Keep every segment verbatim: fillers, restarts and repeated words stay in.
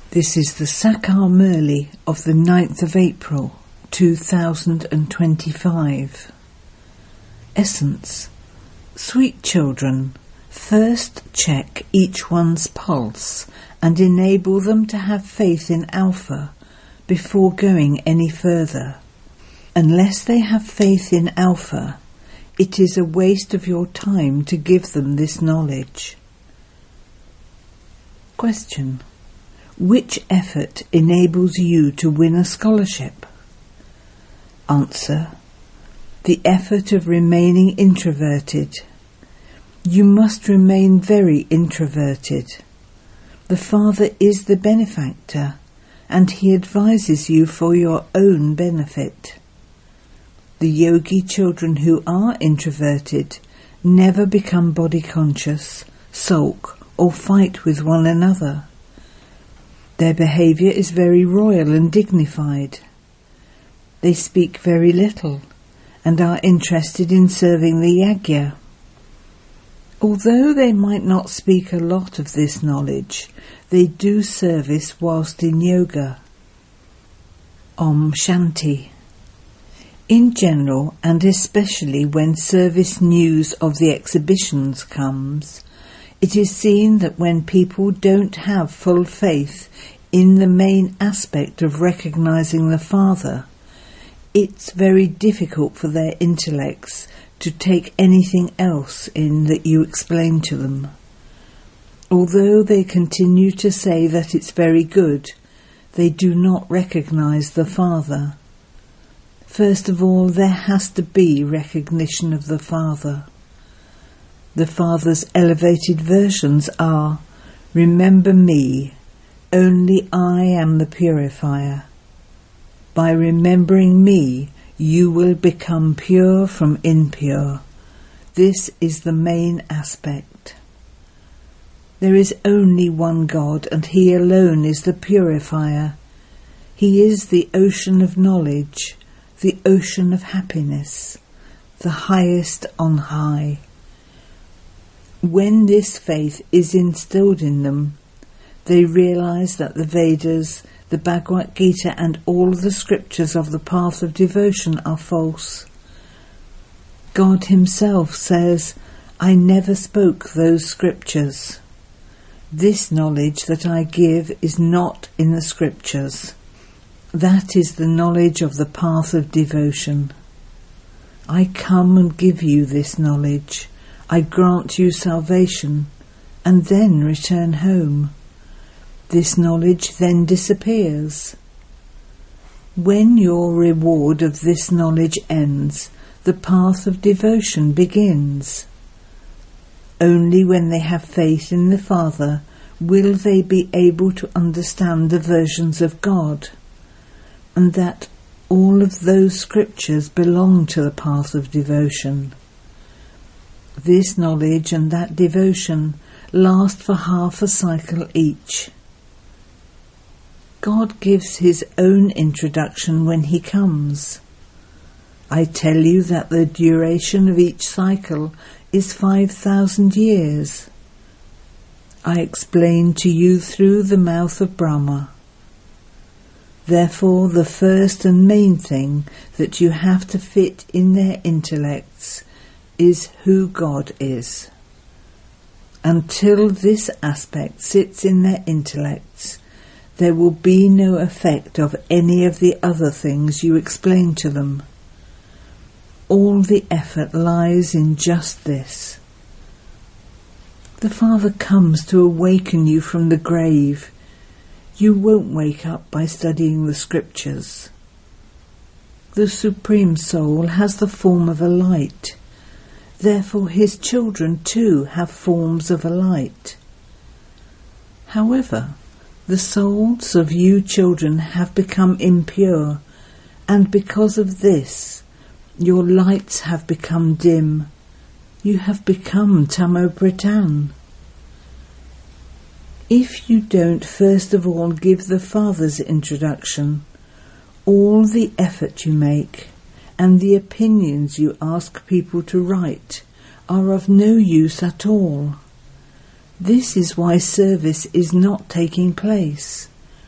This is the Sakar Murli of the ninth of April, two thousand twenty-five. Essence. Sweet children, first check each one's pulse and enable them to have faith in Alpha before going any further. Unless they have faith in Alpha, it is a waste of your time to give them this knowledge. Question. Which effort enables you to win a scholarship? Answer. The effort of remaining introverted. You must remain very introverted. The Father is the benefactor, and he advises you for your own benefit. The yogi children who are introverted never become body conscious, sulk, or fight with one another. Their behaviour is very royal and dignified. They speak very little and are interested in serving the yajna. Although they might not speak a lot of this knowledge, they do service whilst in yoga. Om Shanti. In general, and especially when service news of the exhibitions comes, it is seen that when people don't have full faith in the main aspect of recognizing the Father, it's very difficult for their intellects to take anything else in that you explain to them. Although they continue to say that it's very good, they do not recognize the Father. First of all, there has to be recognition of the Father. The Father's elevated versions are, remember me, only I am the purifier. By remembering me, you will become pure from impure. This is the main aspect. There is only one God, and he alone is the purifier. He is the ocean of knowledge, the ocean of happiness, the highest on high. When this faith is instilled in them, they realize that the Vedas, the Bhagavad Gita and all the scriptures of the path of devotion are false. God himself says, I never spoke those scriptures. This knowledge that I give is not in the scriptures. That is the knowledge of the path of devotion. I come and give you this knowledge. I grant you salvation, and then return home. This knowledge then disappears. When your reward of this knowledge ends, the path of devotion begins. Only when they have faith in the Father will they be able to understand the versions of God, and that all of those scriptures belong to the path of devotion. This knowledge and that devotion last for half a cycle each. God gives his own introduction when he comes. I tell you that the duration of each cycle is five thousand years. I explain to you through the mouth of Brahma. Therefore, the first and main thing that you have to fit in their intellects is who God is. Until this aspect sits in their intellects, there will be no effect of any of the other things you explain to them. All the effort lies in just this. The Father comes to awaken you from the grave. You won't wake up by studying the scriptures. The Supreme Soul has the form of a light. Therefore his children too have forms of a light. However, the souls of you children have become impure, and because of this, your lights have become dim. You have become Tamopradan. If you don't first of all give the Father's introduction, all the effort you make and the opinions you ask people to write are of no use at all. This is why service is not taking place.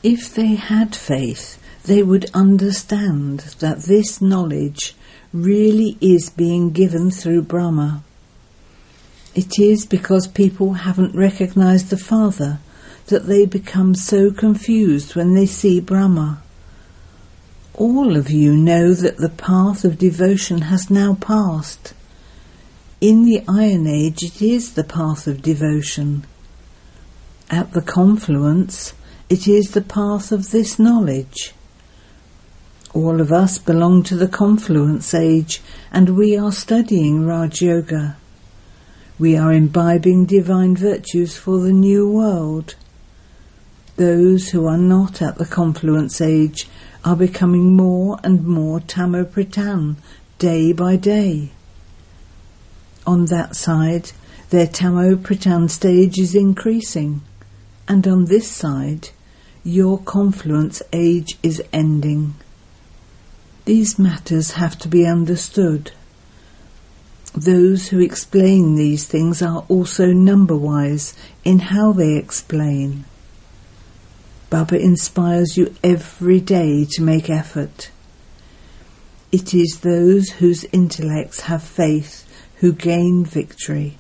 If they had faith, they would understand that this knowledge really is being given through Brahma. It is because people haven't recognized the Father that they become so confused when they see Brahma. All of you know that the path of devotion has now passed. In the Iron Age it is the path of devotion. At the confluence it is the path of this knowledge. All of us belong to the confluence age, and we are studying Raj Yoga. We are imbibing divine virtues for the new world. Those who are not at the confluence age are becoming more and more Tamo Pradhan day by day. On that side, their Tamo Pradhan stage is increasing, and on this side, your confluence age is ending. These matters have to be understood. Those who explain these things are also number-wise in how they explain. Baba inspires you every day to make effort. It is those whose intellects have faith who gain victory.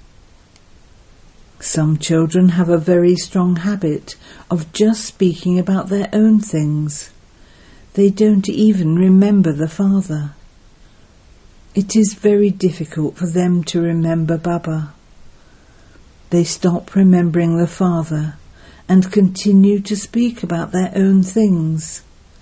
Some children have a very strong habit of just speaking about their own things. They don't even remember the Father. It is very difficult for them to remember Baba. They stop remembering the Father and continue to speak about their own things.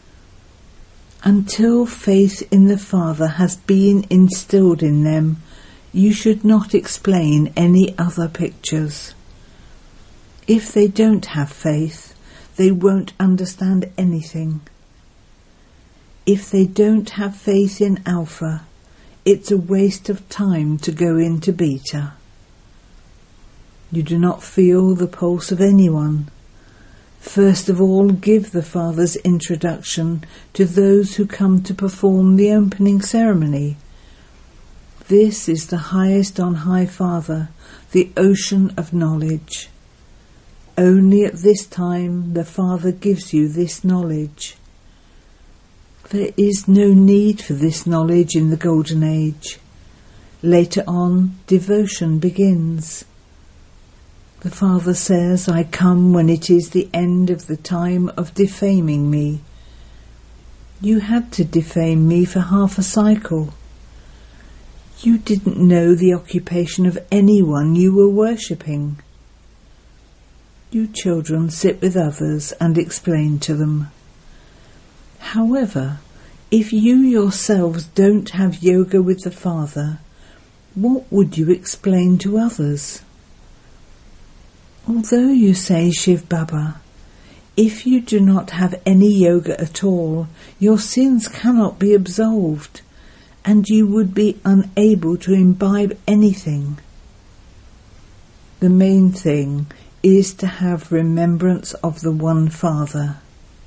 Until faith in the Father has been instilled in them, you should not explain any other pictures. If they don't have faith, they won't understand anything. If they don't have faith in Alpha, it's a waste of time to go into Beta. You do not feel the pulse of anyone. First of all, give the Father's introduction to those who come to perform the opening ceremony. This is the highest on high Father, the ocean of knowledge. Only at this time the Father gives you this knowledge. There is no need for this knowledge in the Golden Age. Later on, devotion begins. The Father says, I come when it is the end of the time of defaming me. You had to defame me for half a cycle. You didn't know the occupation of anyone you were worshipping. You children sit with others and explain to them. However, if you yourselves don't have yoga with the Father, what would you explain to others? Although you say Shiv Baba, if you do not have any yoga at all, your sins cannot be absolved, and you would be unable to imbibe anything. The main thing is to have remembrance of the one Father.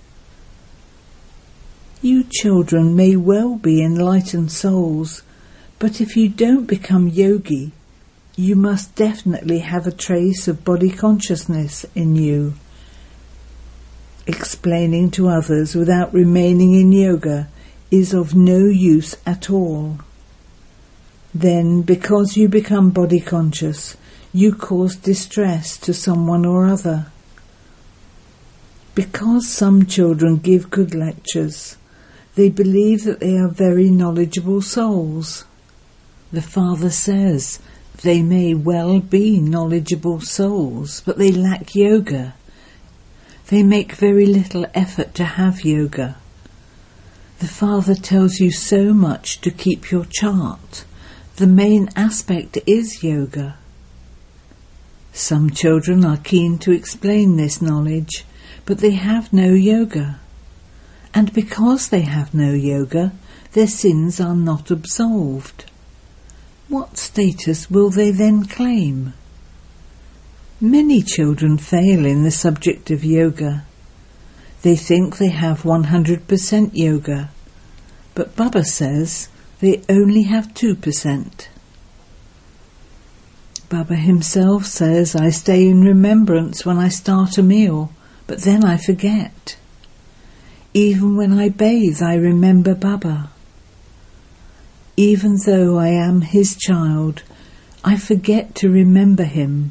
You children may well be enlightened souls, but if you don't become yogi, you must definitely have a trace of body consciousness in you. Explaining to others without remaining in yoga is of no use at all. Then, because you become body conscious, you cause distress to someone or other. Because some children give good lectures, they believe that they are very knowledgeable souls. The Father says they may well be knowledgeable souls, but they lack yoga. They make very little effort to have yoga. The Father tells you so much to keep your chart. The main aspect is yoga. Some children are keen to explain this knowledge, but they have no yoga. And because they have no yoga, their sins are not absolved. What status will they then claim? Many children fail in the subject of yoga. They think they have one hundred percent yoga, but Baba says they only have two percent. Baba himself says, I stay in remembrance when I start a meal, but then I forget. Even when I bathe, I remember Baba. Even though I am his child, I forget to remember him.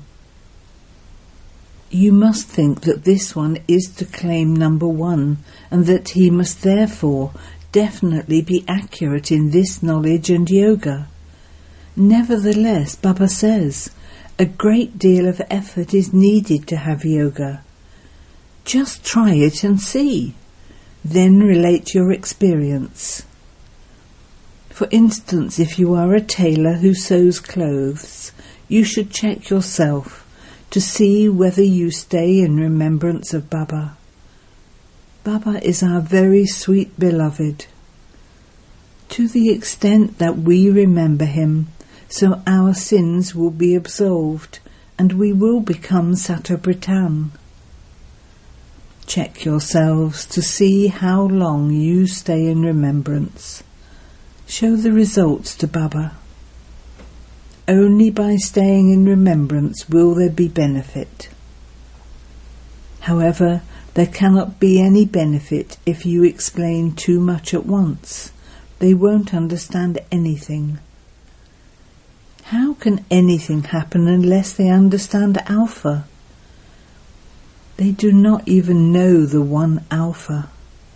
You must think that this one is to claim number one, and that he must therefore definitely be accurate in this knowledge and yoga. Nevertheless, Baba says, a great deal of effort is needed to have yoga. Just try it and see. Then relate your experience. For instance, if you are a tailor who sews clothes, you should check yourself to see whether you stay in remembrance of Baba. Baba is our very sweet beloved. To the extent that we remember him, so our sins will be absolved and we will become Satabritan. Check yourselves to see how long you stay in remembrance. Show the results to Baba. Only by staying in remembrance will there be benefit. However, there cannot be any benefit if you explain too much at once. They won't understand anything. How can anything happen unless they understand Alpha? They do not even know the one Alpha.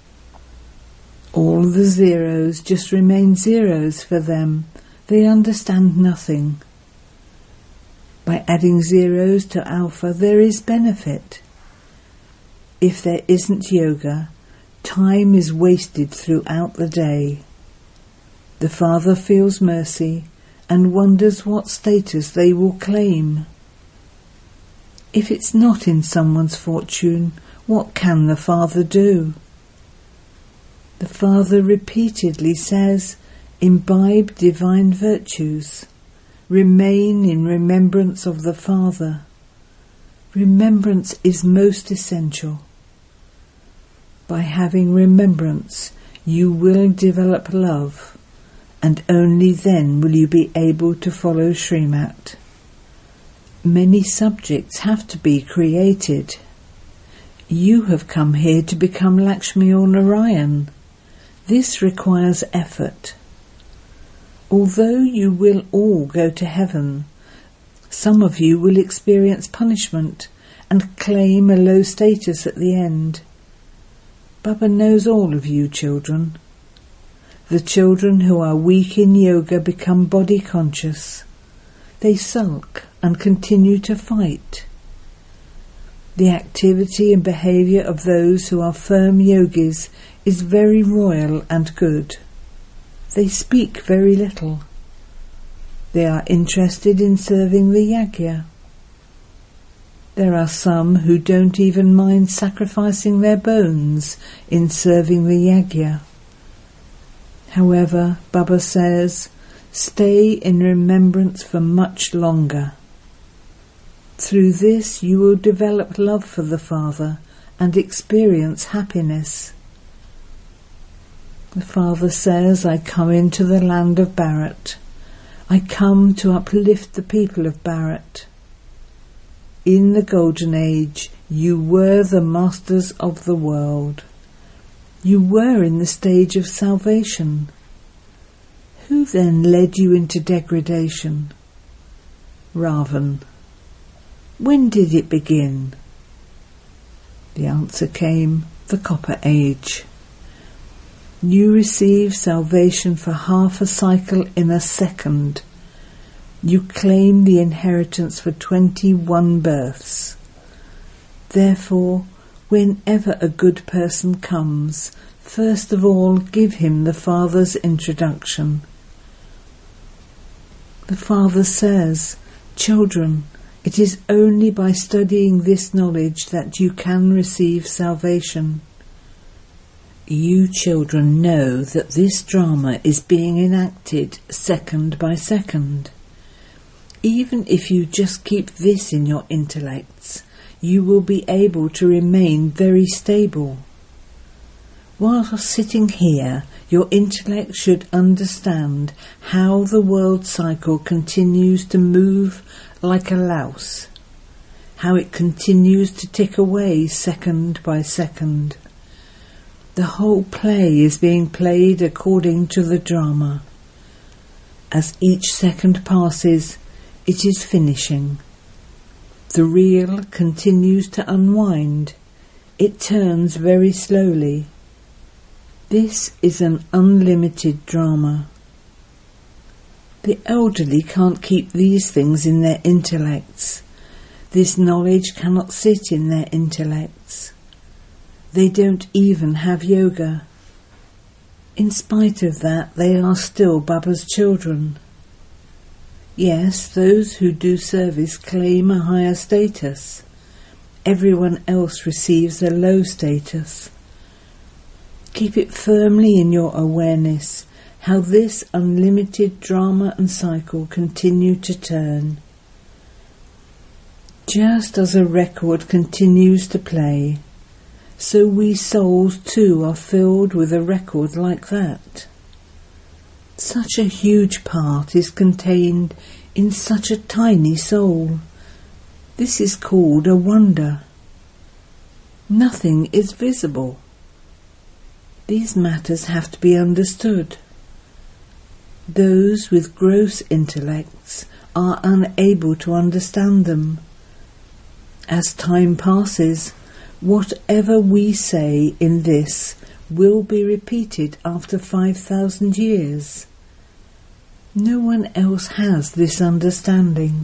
All the zeros just remain zeros for them. They understand nothing. By adding zeros to Alpha, there is benefit. If there isn't yoga, time is wasted throughout the day. The Father feels mercy and wonders what status they will claim. If it's not in someone's fortune, what can the Father do? The Father repeatedly says, imbibe divine virtues. Remain in remembrance of the Father. Remembrance is most essential. By having remembrance, you will develop love, and only then will you be able to follow Srimat. Many subjects have to be created. You have come here to become Lakshmi or Narayan. This requires effort. Although you will all go to heaven, some of you will experience punishment and claim a low status at the end. Baba knows all of you children. The children who are weak in yoga become body conscious. They sulk and continue to fight. The activity and behaviour of those who are firm yogis is very royal and good. They speak very little. They are interested in serving the yajna. There are some who don't even mind sacrificing their bones in serving the yajna. However, Baba says, stay in remembrance for much longer. Through this you will develop love for the Father and experience happiness. The Father says, I come into the land of Bharat. I come to uplift the people of Bharat. In the Golden Age, you were the masters of the world. You were in the stage of salvation. Who then led you into degradation? Ravan. When did it begin? The answer came, the Copper Age. You receive salvation for half a cycle in a second. You claim the inheritance for twenty-one births. Therefore, whenever a good person comes, first of all give him the Father's introduction. The Father says, children, it is only by studying this knowledge that you can receive salvation. You children know that this drama is being enacted second by second. Even if you just keep this in your intellects, you will be able to remain very stable. While sitting here, your intellect should understand how the world cycle continues to move like a louse, how it continues to tick away second by second. The whole play is being played according to the drama. As each second passes, it is finishing. The reel continues to unwind. It turns very slowly. This is an unlimited drama. The elderly can't keep these things in their intellects. This knowledge cannot sit in their intellects. They don't even have yoga. In spite of that, they are still Baba's children. Yes, those who do service claim a higher status. Everyone else receives a low status. Keep it firmly in your awareness how this unlimited drama and cycle continue to turn. Just as a record continues to play, so we souls too are filled with a record like that. Such a huge part is contained in such a tiny soul. This is called a wonder. Nothing is visible. These matters have to be understood. Those with gross intellects are unable to understand them. As time passes, whatever we say in this will be repeated after five thousand years. No one else has this understanding.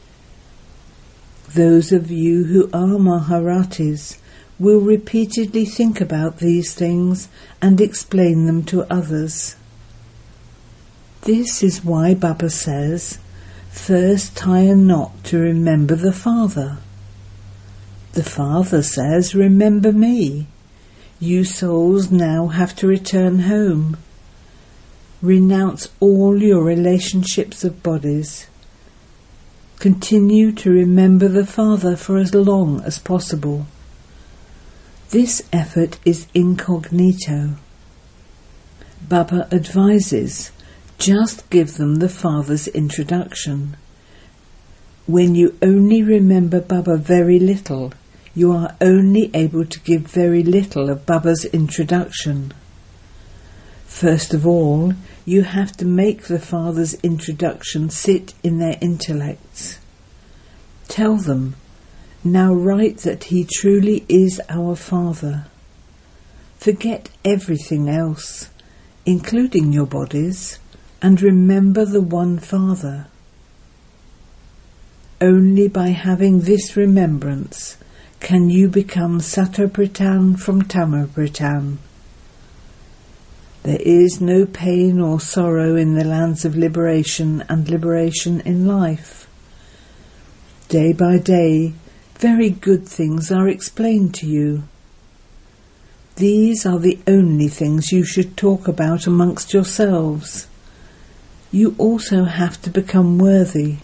Those of you who are Maharatis will repeatedly think about these things and explain them to others. This is why Baba says, first tie a knot to remember the Father. The Father says, remember me. You souls now have to return home. Renounce all your relationships of bodies. Continue to remember the Father for as long as possible. This effort is incognito. Baba advises, just give them the Father's introduction. When you only remember Baba very little, you are only able to give very little of Baba's introduction. First of all, you have to make the Father's introduction sit in their intellects. Tell them, now write that he truly is our Father. Forget everything else, including your bodies, and remember the one Father. Only by having this remembrance can you become Sattvaprathān from Tamaprathān. There is no pain or sorrow in the lands of liberation and liberation in life. Day by day, very good things are explained to you. These are the only things you should talk about amongst yourselves. You also have to become worthy.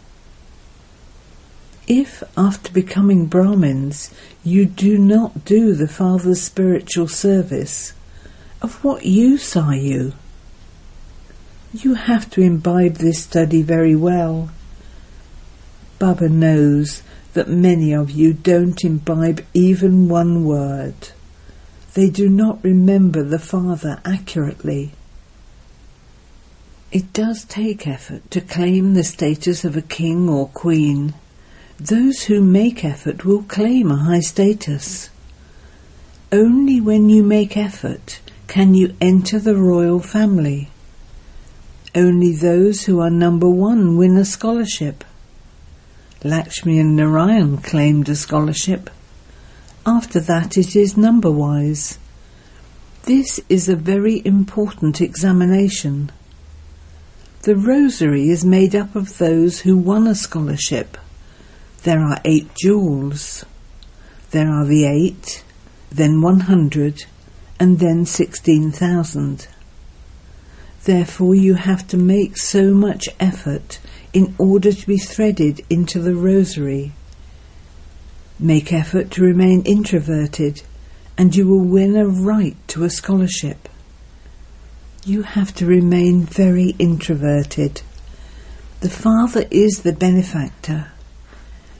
If, after becoming Brahmins, you do not do the Father's spiritual service, of what use are you? You have to imbibe this study very well. Baba knows that many of you don't imbibe even one word. They do not remember the Father accurately. It does take effort to claim the status of a king or queen. Those who make effort will claim a high status. Only when you make effort can you enter the royal family. Only those who are number one win a scholarship. Lakshmi and Narayan claimed a scholarship. After that it is number-wise. This is a very important examination. The rosary is made up of those who won a scholarship. There are eight jewels. There are the eight, then one hundred, and then sixteen thousand. Therefore you have to make so much effort in order to be threaded into the rosary. Make effort to remain introverted, and you will win a right to a scholarship. You have to remain very introverted. The Father is the benefactor.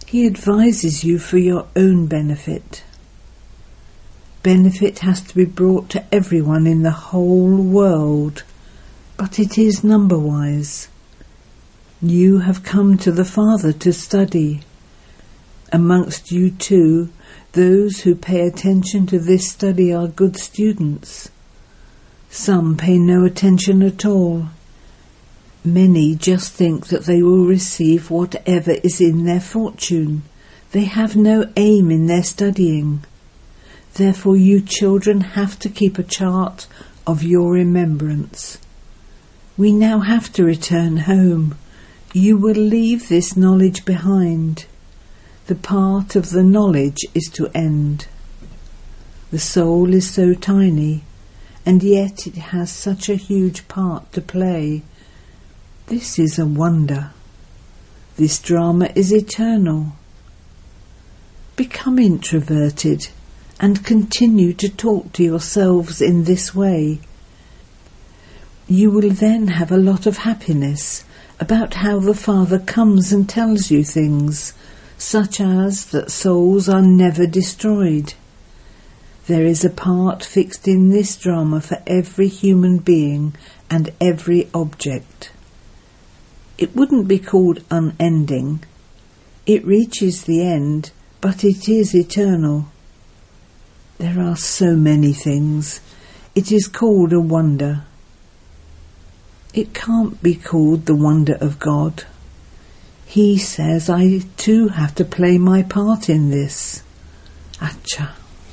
He advises you for your own benefit. Benefit has to be brought to everyone in the whole world, but it is number-wise. You have come to the Father to study. Amongst you too, those who pay attention to this study are good students. Some pay no attention at all. Many just think that they will receive whatever is in their fortune. They have no aim in their studying. Therefore you children have to keep a chart of your remembrance. We now have to return home. You will leave this knowledge behind. The part of the knowledge is to end. The soul is so tiny, and yet it has such a huge part to play. This is a wonder. This drama is eternal. Become introverted and continue to talk to yourselves in this way. You will then have a lot of happiness about how the Father comes and tells you things, such as that souls are never destroyed. There is a part fixed in this drama for every human being and every object. It wouldn't be called unending. It reaches the end, but it is eternal. There are so many things. It is called a wonder. It can't be called the wonder of God. He says I too have to play my part in this. Acha.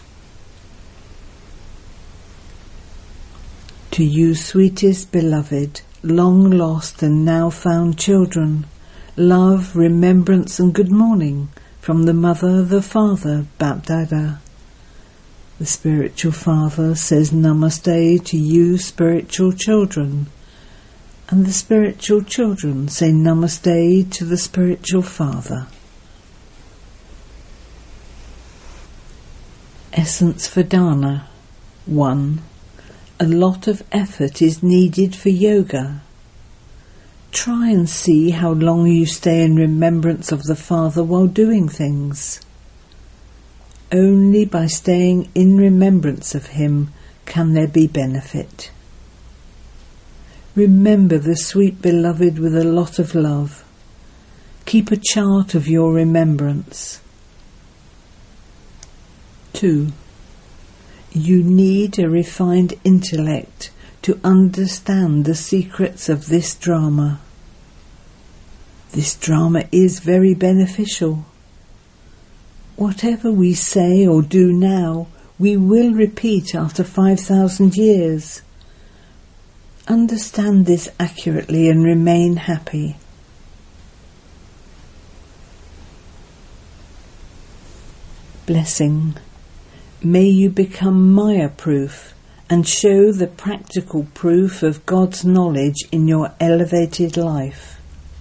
To you, sweetest beloved, long lost and now found children, love, remembrance and good morning from the Mother, the Father, Bapdada. The spiritual Father says Namaste to you, spiritual children, and the spiritual children say Namaste to the spiritual Father. Essence for Dana. one. A lot of effort is needed for yoga. Try and see how long you stay in remembrance of the Father while doing things. Only by staying in remembrance of Him can there be benefit. Remember the sweet beloved with a lot of love. Keep a chart of your remembrance. two. You need a refined intellect to understand the secrets of this drama. This drama is very beneficial. Whatever we say or do now, we will repeat after five thousand years. Understand this accurately and remain happy. Blessing. May you become Maya-proof and show the practical proof of God's knowledge in your elevated life.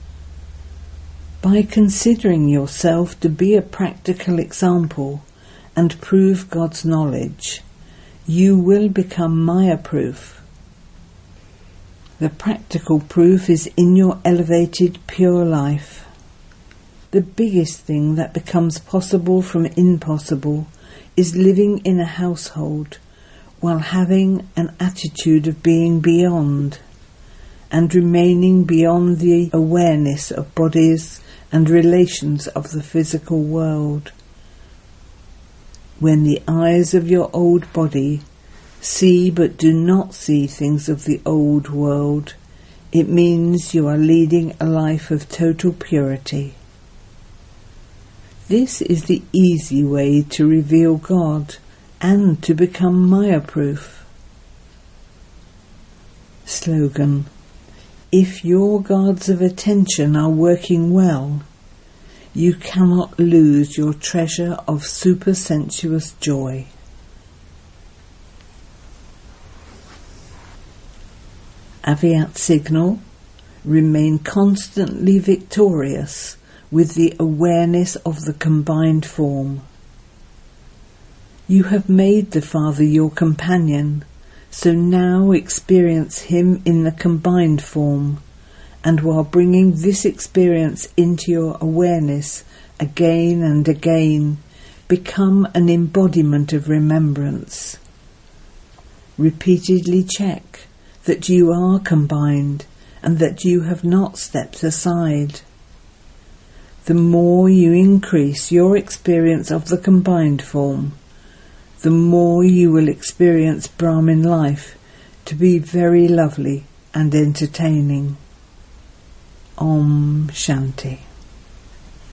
By considering yourself to be a practical example and prove God's knowledge, you will become Maya-proof. The practical proof is in your elevated pure life. The biggest thing that becomes possible from impossible is living in a household while having an attitude of being beyond and remaining beyond the awareness of bodies and relations of the physical world. When the eyes of your old body see but do not see things of the old world, it means you are leading a life of total purity. This is the easy way to reveal God and to become Maya-proof. Slogan. If your guards of attention are working well, you cannot lose your treasure of supersensuous joy. Aviat signal. Remain constantly victorious with the awareness of the combined form. You have made the Father your companion, so now experience Him in the combined form, and while bringing this experience into your awareness again and again, become an embodiment of remembrance. Repeatedly check that you are combined and that you have not stepped aside. The more you increase your experience of the combined form, the more you will experience Brahmin life to be very lovely and entertaining. Om Shanti.